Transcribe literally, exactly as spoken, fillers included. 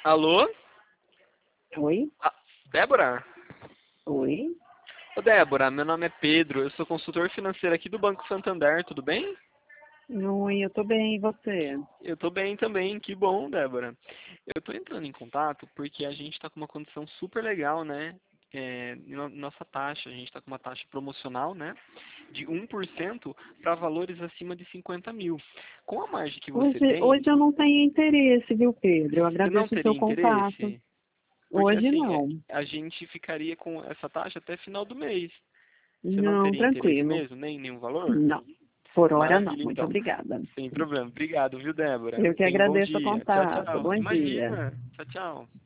Alô? Oi? Ah, Débora? Oi? Ô, Débora, meu nome é Pedro, eu sou consultor financeiro aqui do Banco Santander, tudo bem? Oi, eu tô bem, e você? Eu tô bem também, que bom, Débora. Eu tô entrando em contato porque a gente tá com uma condição super legal, né? É, no- nossa taxa, a gente está com uma taxa promocional, né? De um por cento para valores acima de cinquenta mil. Com a margem que você Hoje, tem, hoje eu não tenho interesse, viu, Pedro? Eu você não agradeço o teria seu contato. interesse? Porque Hoje assim, é, não. a gente ficaria com essa taxa até final do mês. Você não Não, teria interesse tranquilo. mesmo, nem nenhum valor? Não. Por hora não. Maravilha, Muito então. obrigada. Sem problema. Obrigado, viu, Débora? Eu que Tenha um bom agradeço o dia. Tchau, contato. tchau. Bom dia. Imagina. Tchau, tchau.